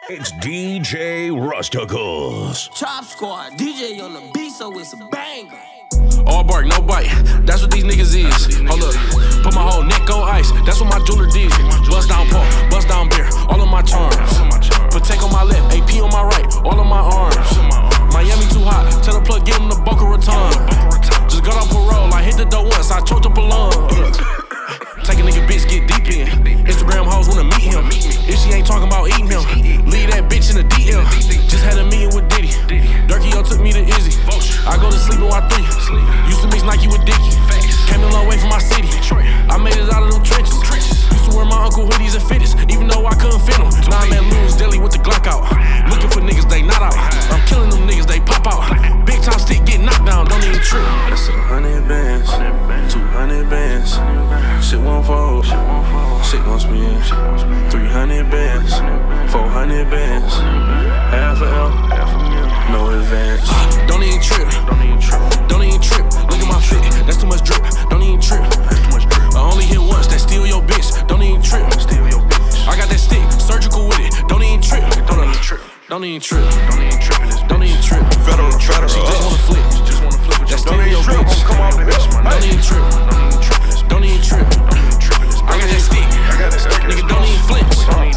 It's DJ Rusticles. Chop Squad, DJ on the beat, so it's a banger. All bark, no bite. That's what these niggas is. Hold up, put my whole neck on ice. That's what my jeweler did. Bust down pork, bust down beer, all of my charms. Patek on my left, AP on my right, all of my arms. Miami too hot, tell the plug, give him the Boca Raton. Just got on parole, I hit the door once, I choked up a lung. Take a nigga bitch, get deep in. Instagram hoes wanna meet him. If she ain't talking about eating him, leave that bitch in the DM. Just had a meeting with Diddy. Durkio took me to Izzy. I go to sleep at Y3. Used to mix Nike with Dickie. Came a long way from my city. I made it out of them trenches. Used to wear my uncle hoodies and fitteds, even though I couldn't fit them. Now I'm at Lou's Deli with the Glock out. Looking for niggas, they not out. I'm killing them niggas, they pop out. Big time stick, get knocked down, don't even trip. That's 100 bands, 200 bands. Shit won't fold, shit gon' spin. 300 bands, 400 bands. Half a L, no advance. Don't even trip, don't even trip. Look at my fit, that's too much drip. Don't even trip. I only hit once, that steal your bitch. Don't even trip. I got that stick, surgical with it. Don't even trip. Don't even trip. Don't even trip. Don't even trip. Federal. She just wanna flip. That steal your bitch. Don't even trip. Don't even trip. I got that stick. Nigga, don't even flinch.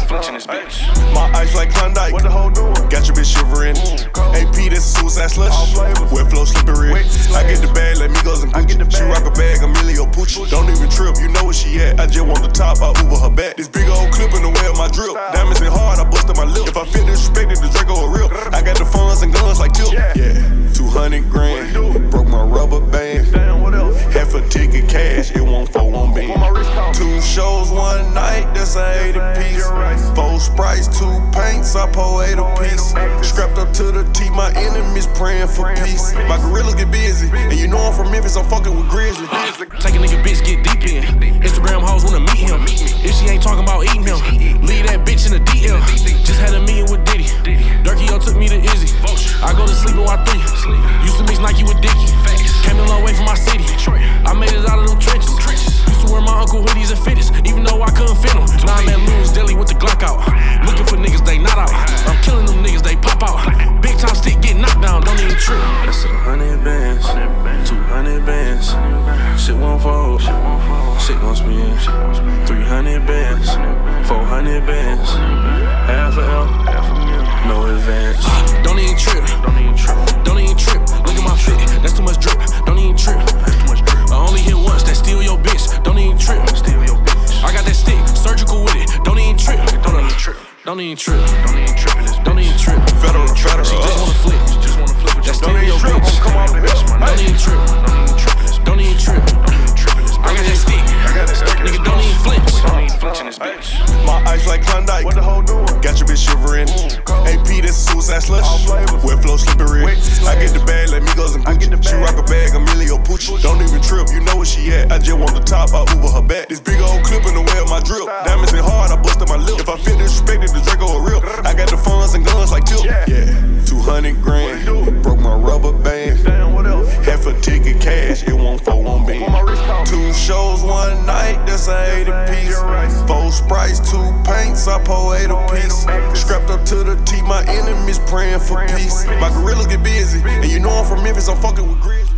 My ice like Klondike. What the hoe doing? Got your bitch shivering. AP, that's a suicide slush. Wet flow slippery. I get the bag, let me go some Gucci. She rock a bag, Emilio Pucci. Don't even trip, you know where she at. I just want the top, I Uber her back. This big old clip in the way of my drip. Diamonds and hard, I busted my lip. If I feel disrespected, the Draco a real. I got the funds and guns like Tip. Yeah, 200 grand. Broke my rubber band. Damn, what else? Half a ticket cash, it won't fall on me. What my wrist cost? 2 shows one night, that's a 80 piece. 4 Sprites, 2 paints, I pour 8 a piece. Strapped up to the T, my enemies praying for peace. My gorillas get busy, and you know I'm from Memphis, I'm fucking with Grizzly. Take a nigga bitch, get deep in. Instagram hoes wanna meet him. If she ain't talking about eating him, leave that bitch in the DM. Just had a meeting with Diddy. Durkio took me to Izzy. I go to sleep at Y3. Used to mix Nike with Dickie. Came a long way from my city. I made it out of them trenches. Used to wear my uncle hoodies and fitteds, even though I couldn't fit them. Now I'm at Lou's Deli with the Glock out. Looking for niggas, they not out. I'm killing them niggas, they pop out. Big time stick, get knocked down, don't even trip. That's 100 bands, 200 bands. Shit won't fold, shit gon' spin. 300 bands, 400 bands. Half a L, no advance. Don't even trip, don't even trip. Look at my fit, that's too much drip. Don't even trip. I only hit once, that steal your bitch. Don't even trip. I got that stick, surgical with it. Don't even trip. Don't even trip. Don't even trip. Federal. She just wanna flip. That steal your bitch. Don't even trip. Don't even trip. I got that stick. Nigga, don't even flinch. My ice like Klondike. What the hoe doing? Got your bitch shivering. AP, that's a suicide slush. Wet flow slippery. I get the bag, let me go some Gucci. She rock a bag, Emilio Pucci. Don't even trip, you know where she at. I just want the top, I Uber her back. This big old clip in the way of my drip. Diamonds and hard, I busted my lip. If I feel disrespected, the Draco a real. I got the funds and guns like Tip. Yeah, 200 grand. Broke my rubber band. Damn, what else? Half a ticket cash, it won't fall on me. What my wrist cost? 2 shows one night, that's a 80 piece. 4 Sprites, 2 paints, I pour 8 a piece. Strapped up to the T, my enemies praying for peace. My gorillas get busy, and you know I'm from Memphis, I'm fucking with Grizzly.